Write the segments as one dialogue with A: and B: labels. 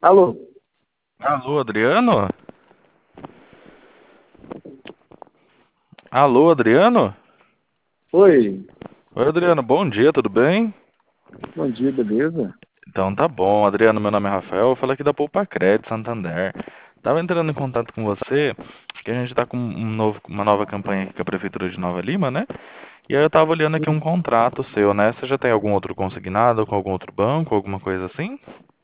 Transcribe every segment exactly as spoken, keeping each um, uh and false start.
A: Alô?
B: Alô, Adriano? Alô, Adriano?
A: Oi,
B: Oi, Adriano, bom dia, tudo bem?
A: bom dia, beleza?
B: Então tá bom, Adriano, meu nome é Rafael, eu falo aqui da Poupa Crédito Santander. Tava entrando em contato com você, que a gente tá com um novo, uma nova campanha aqui com a Prefeitura de Nova Lima, né? E aí eu tava olhando aqui um
A: Hum,
B: contrato seu, né? Você já tem algum outro consignado com algum outro banco, alguma coisa assim?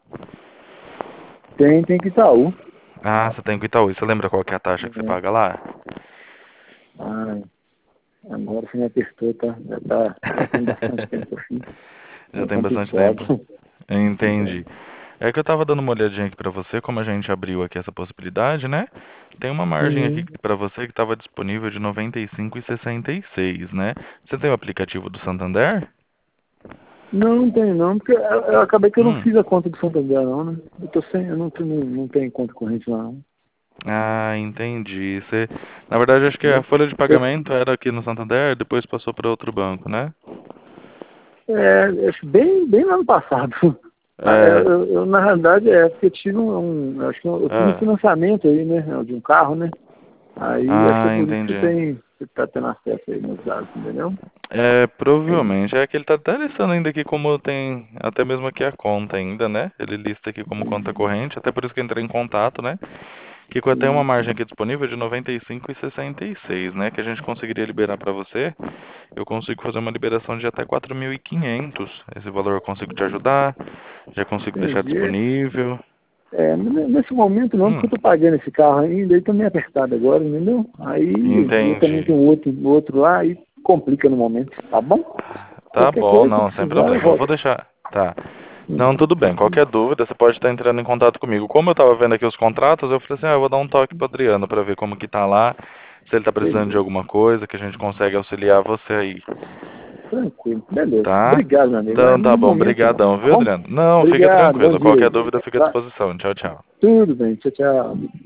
A: Tem, tem que Itaú.
B: Ah, você tem com o Itaú, e você lembra qual que é a taxa que você
A: É.
B: paga lá?
A: Ai, agora você me apertou, tá? Já tá, já tem bastante tempo assim.
B: Já
A: É
B: tem bastante
A: complicado.
B: tempo. Entendi.
A: É.
B: É que eu tava dando uma olhadinha aqui pra você, como a gente abriu aqui essa possibilidade, né? Tem uma margem aqui
A: Uhum.
B: pra você que tava disponível de noventa e cinco e sessenta e seis, né? Você tem o aplicativo do Santander?
A: Não, não tem não, porque eu, eu acabei que eu não
B: Hum.
A: fiz a conta do Santander não, né? Eu tô sem, eu não, tenho- não tenho conta corrente lá não.
B: Ah, entendi. Você, na verdade, acho que a
A: Eu,
B: folha de
A: eu,
B: pagamento era aqui no Santander, depois passou para outro banco, né?
A: é, acho bem, bem lá no passado. Ah, Eu,
B: É.
A: eu, eu, na realidade, é porque eu tive um, um- acho que eu, eu fiz um
B: Ah,
A: financiamento aí, né, de um carro, né? Aí acho que é
B: ah,
A: por isso que você
B: entendi.
A: tem, você tá tendo acesso aí nos dados, entendeu?
B: É,
A: Aí,
B: provavelmente. É que ele tá até listando ainda aqui como tem, até mesmo aqui a conta ainda, né? Ele lista aqui como conta
A: uhum,
B: corrente, até por isso que eu entrei em contato, né? Que tem uma
A: sim,
B: margem
A: sim.
B: aqui disponível de noventa e cinco e sessenta e seis, né? Que a gente conseguiria liberar para você. Eu consigo fazer uma liberação de até quatro mil e quinhentos. Esse valor eu consigo te ajudar, já consigo deixar
A: Entendi.
B: disponível.
A: É, n- nesse momento não, porque
B: Hum,
A: eu tô pagando esse carro ainda, ele tá meio apertado agora, entendeu? Aí eu também
B: entendi.
A: tenho outro, outro lá e complica no momento, tá bom?
B: Tá
A: Qualquer
B: bom,
A: coisa, se
B: não, sem
A: precisar, eu
B: problema. Eu vou
A: volto.
B: deixar. Tá. Não,
A: Uhum.
B: tudo bem. Qualquer dúvida, você pode estar entrando em contato comigo. Como eu estava vendo aqui os contratos, eu falei assim, ah, eu vou dar um toque pro Adriano para ver como que tá lá, se ele tá precisando de
A: Beleza,
B: alguma coisa, que a gente consegue auxiliar você aí,
A: tranquilo, beleza.
B: tá?
A: Obrigado, meu amigo, mas
B: Então tá
A: no
B: bom,
A: momento não,
B: brigadão,
A: tá
B: viu,
A: bom?
B: Adriano? Não, fica
A: Obrigado, bom
B: tranquilo.
A: dia
B: Qualquer
A: aí.
B: dúvida, fica à
A: Tá,
B: disposição. Tchau, tchau.
A: tudo bem, tchau, tchau.